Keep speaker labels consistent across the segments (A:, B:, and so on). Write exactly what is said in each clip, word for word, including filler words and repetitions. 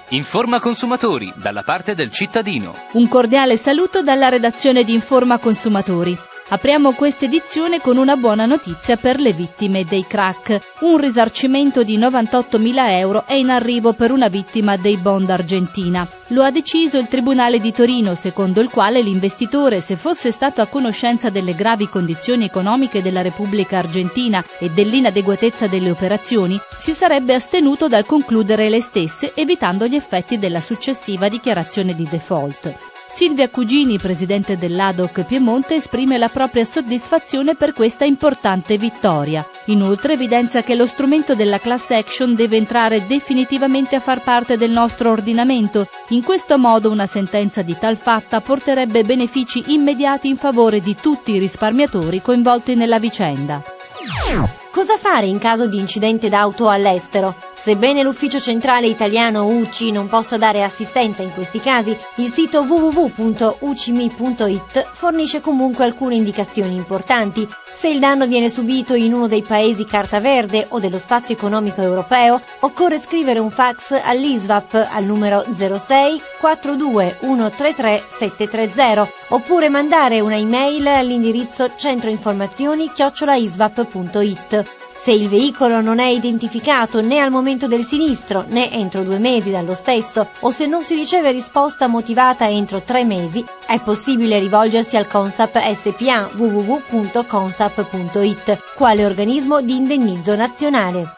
A: Informa Consumatori, dalla parte del cittadino.
B: Un cordiale saluto dalla redazione di Informa Consumatori. Apriamo questa edizione con una buona notizia per le vittime dei crack. Un risarcimento di novantottomila euro è in arrivo per una vittima dei bond Argentina. Lo ha deciso il Tribunale di Torino, secondo il quale l'investitore, se fosse stato a conoscenza delle gravi condizioni economiche della Repubblica Argentina e dell'inadeguatezza delle operazioni, si sarebbe astenuto dal concludere le stesse, evitando gli effetti della successiva dichiarazione di default. Silvia Cugini, presidente dell'A D O C Piemonte, esprime la propria soddisfazione per questa importante vittoria. Inoltre evidenzia che lo strumento della class action deve entrare definitivamente a far parte del nostro ordinamento. In questo modo una sentenza di tal fatta porterebbe benefici immediati in favore di tutti i risparmiatori coinvolti nella vicenda.
C: Cosa fare in caso di incidente d'auto all'estero? Sebbene l'ufficio centrale italiano U C I non possa dare assistenza in questi casi, il sito w w w punto u c m i punto i t fornisce comunque alcune indicazioni importanti. Se il danno viene subito in uno dei paesi carta verde o dello spazio economico europeo, occorre scrivere un fax all'I S V A P al numero zero sei quattro due uno tre tre sette tre zero oppure mandare una email all'indirizzo centroinformazioni chiocciola isvap punto it. Se il veicolo non è identificato né al momento del sinistro né entro due mesi dallo stesso o se non si riceve risposta motivata entro tre mesi, è possibile rivolgersi al CONSAP S P A w w w punto consap punto it, quale organismo di indennizzo nazionale.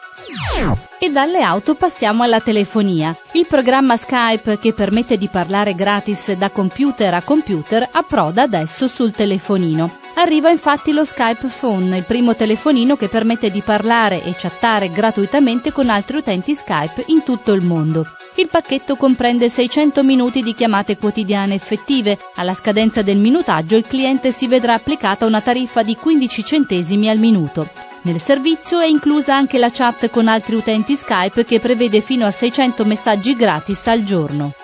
B: E dalle auto passiamo alla telefonia. Il programma Skype, che permette di parlare gratis da computer a computer, approda adesso sul telefonino. Arriva infatti lo Skype Phone, il primo telefonino che permette di parlare e chattare gratuitamente con altri utenti Skype in tutto il mondo. Il pacchetto comprende seicento minuti di chiamate quotidiane effettive. Alla scadenza del minutaggio il cliente si vedrà applicata una tariffa di quindici centesimi al minuto. Nel servizio è inclusa anche la chat con altri utenti Skype che prevede fino a seicento messaggi gratis al giorno.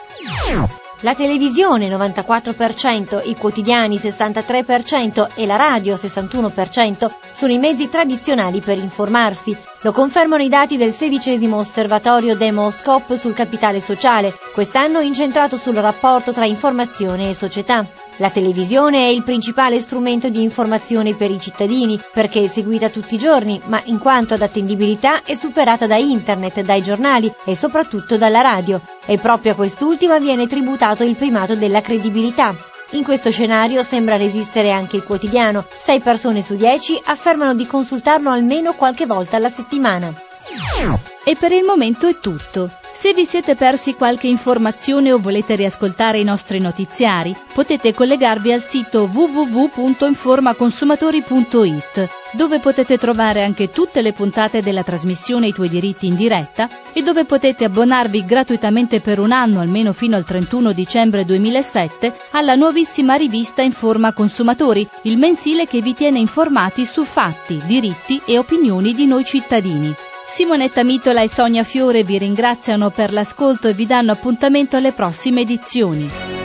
C: La televisione novantaquattro per cento, i quotidiani sessantatré per cento e la radio sessantuno per cento sono i mezzi tradizionali per informarsi. Lo confermano i dati del sedicesimo osservatorio Demoscope sul capitale sociale, quest'anno incentrato sul rapporto tra informazione e società. La televisione è il principale strumento di informazione per i cittadini, perché è seguita tutti i giorni, ma in quanto ad attendibilità è superata da internet, dai giornali e soprattutto dalla radio. E proprio a quest'ultima viene tributato il primato della credibilità. In questo scenario sembra resistere anche il quotidiano. Sei persone su dieci affermano di consultarlo almeno qualche volta alla settimana.
B: E per il momento è tutto. Se vi siete persi qualche informazione o volete riascoltare i nostri notiziari, potete collegarvi al sito w w w punto informaconsumatori punto i t, dove potete trovare anche tutte le puntate della trasmissione I tuoi diritti in diretta e dove potete abbonarvi gratuitamente per un anno, almeno fino al trentuno dicembre duemilasette, alla nuovissima rivista Informa Consumatori, il mensile che vi tiene informati su fatti, diritti e opinioni di noi cittadini. Simonetta Mitola e Sonia Fiore vi ringraziano per l'ascolto e vi danno appuntamento alle prossime edizioni.